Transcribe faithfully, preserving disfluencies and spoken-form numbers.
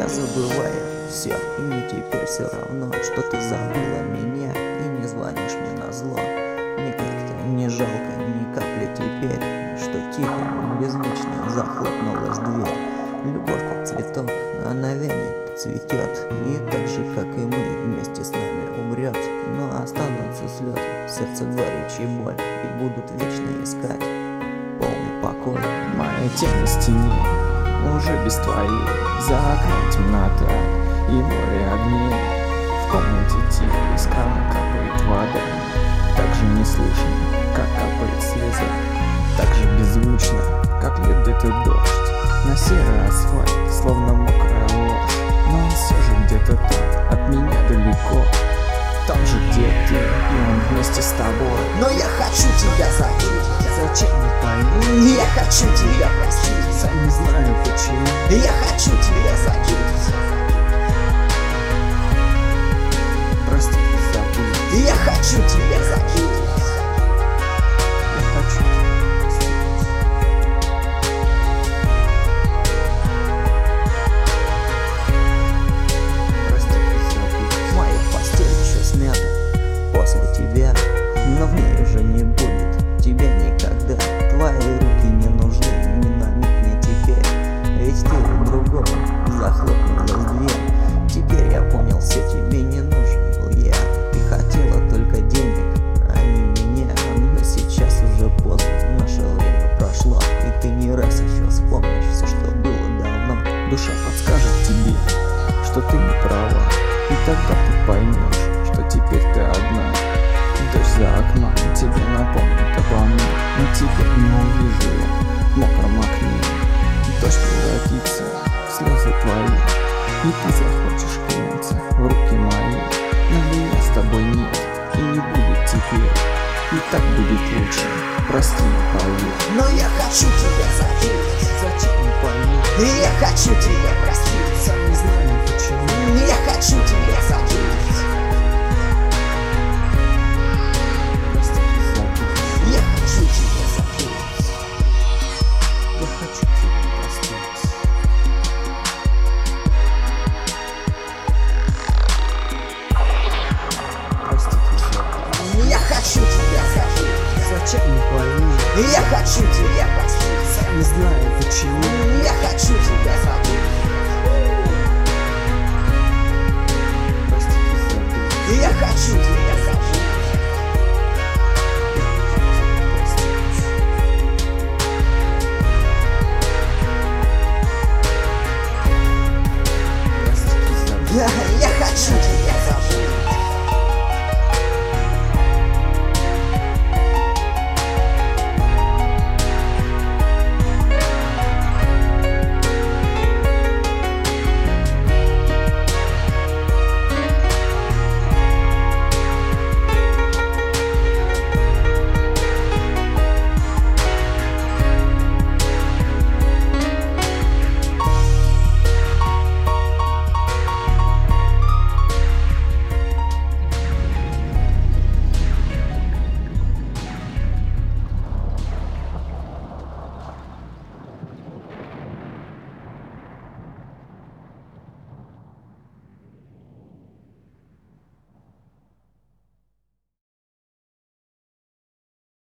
я забываю все. И мне теперь все равно, что ты забыла меня и не звонишь мне назло. Мне как-то не жалко ни капли теперь, что тихо, беззвучно захлопнулась дверь. Любовь как цветок, она вянет, цветет, и так же, как и мы, вместе с нами умрет. Но останутся слезы, сердце горечь и боль, и будут вечно искать полный покой. Моя тень на стене уже без твоей, за окном темнота и море огней. В комнате тихо, из крана капает вода, так же не слышно, как капает слеза, так же беззвучно, как льет этот дождь на серый асфальт, словно мокрая ложь. Но он все же где-то там, от меня далеко, там же, где ты, и он вместе с тобой. Но я хочу тебя забыть, Зачем, не пойму, я хочу тебя простить, сам не знаю почему. я хочу тебя забыть, Прости, забудь, я хочу тебя забыть. я хочу тебя простить. Прости, забудь. Моя постель еще смята после тебя, но в ней уже не будет тебя никогда. Твои руки не нужны ни на миг мне теперь, ведь ты у другого захлопнулась дверь. Теперь я понял, все тебе не нужен был я. Ты хотела только денег, а не меня. Но сейчас уже поздно, наше время прошло, и ты не раз еще вспомнишь все, что было давно. Душа подскажет тебе, что ты не права, и тогда ты поймешь, что теперь ты одна. Дождь за окном тебе напомнит обо мне, но тебя не увижу я в мокром окне. Дождь превратится в слезы твои, и ты захочешь кинуться в руки мои. Но меня с тобой нет и не будет теперь, и так будет лучше, прости, поверь. Но я хочу тебя забыть, Зачем, не пойму, я хочу тебя простить, сам не знаю почему. я хочу тебя забыть. Прости, забудь, Я хочу тебя забыть. я хочу тебя простить. Прости, забудь. Я хочу тебя забыть. Зачем, не пойму, Я хочу тебя простить. сам не знаю почему. Я хочу тебя забыть. Прости, забудь. Я хочу тебя